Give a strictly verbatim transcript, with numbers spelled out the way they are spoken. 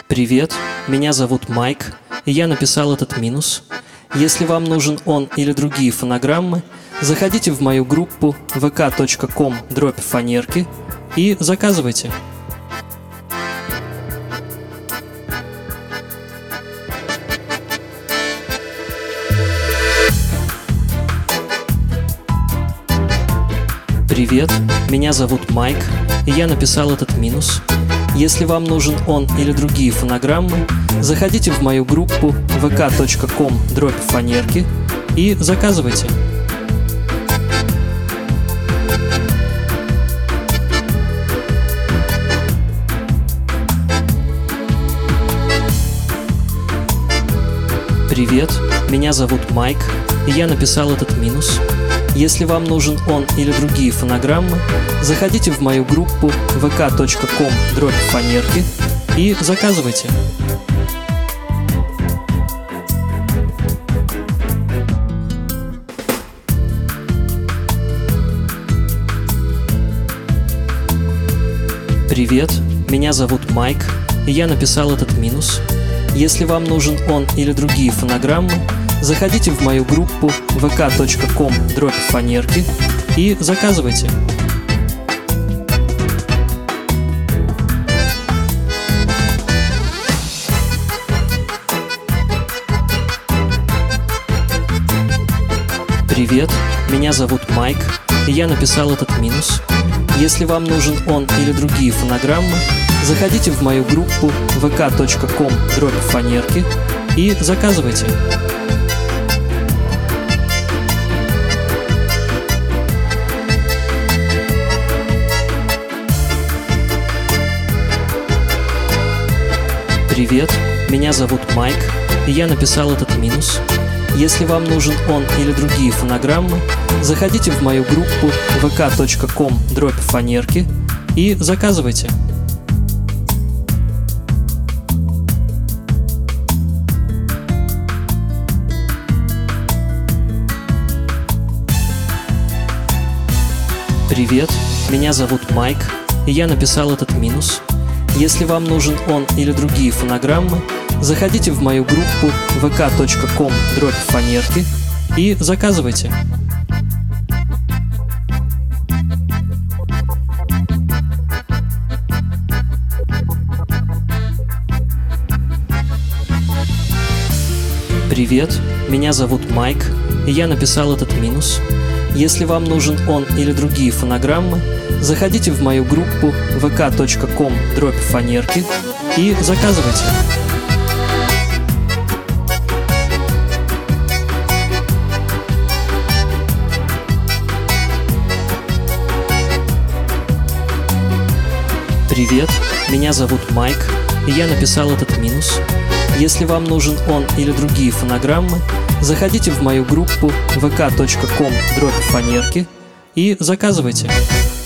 Привет, меня зовут Майк, и я написал этот минус. Если вам нужен он или другие фонограммы, заходите в мою группу вэ ка точка ком дробь фанерки и заказывайте. Привет, меня зовут Майк, и я написал этот минус. Если вам нужен он или другие фонограммы, заходите в мою группу вэ ка точка ком дробь фанерки и заказывайте. Привет, меня зовут Майк, и я написал этот минус. Если вам нужен он или другие фонограммы, заходите в мою группу вэ ка точка ком дробь фанерки и заказывайте. Привет, меня зовут Майк, и я написал этот минус. Если вам нужен он или другие фонограммы, заходите в мою группу вэ ка точка ком дробь фанерки и заказывайте. Привет, меня зовут Майк, и я написал этот минус. Если вам нужен он или другие фонограммы, заходите в мою группу вэ ка точка ком дробь фанерки и заказывайте. Привет, меня зовут Майк, и я написал этот минус. Если вам нужен он или другие фонограммы, заходите в мою группу вэ ка точка ком дробь фанерки и заказывайте. Привет, меня зовут Майк, и я написал этот минус. Если вам нужен он или другие фонограммы, заходите в мою группу вэ ка точка ком дробь фанерки и заказывайте. Привет, меня зовут Майк, и я написал этот минус. Если вам нужен он или другие фонограммы, заходите в мою группу вэ ка точка ком дробь фанерки и заказывайте. Привет, меня зовут Майк, и я написал этот минус. Если вам нужен он или другие фонограммы, заходите в мою группу вэ ка точка ком дробь фанерки и заказывайте.